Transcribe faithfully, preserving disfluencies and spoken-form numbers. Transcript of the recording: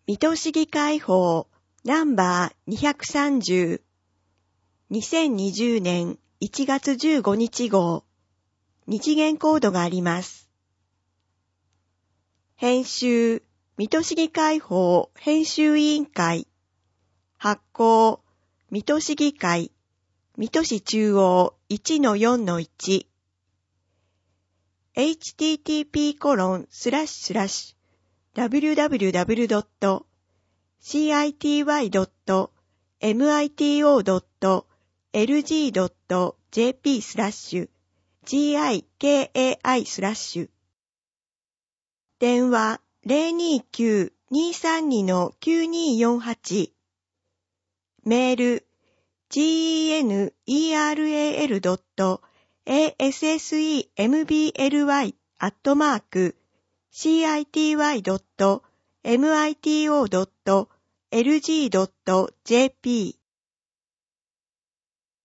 水戸市議会法ナンバーにひゃくさんじゅう、にせんにじゅうねんいちがつじゅうごにち号、日元コードがあります。編集、水戸市議会法編集委員会。発行、水戸市議会、水戸市中央 いちのよんのいち。エイチティーティーピーコロンスラッシュスラッシュダブリュダブリュダブリュドットシーアイティーワイドットエムアイティーオードットエルジードットジェーピースラッシュジーアイケーエーアイスラッシュ。電話 ゼロにきゅう にさんに きゅうによんはち。メール ジーイーエヌイーアールエーエルドットエーエスエスイーエムビーエルワイ アットマーク シーアイティーワイドットエムアイティーオードットエルジードットジェーピー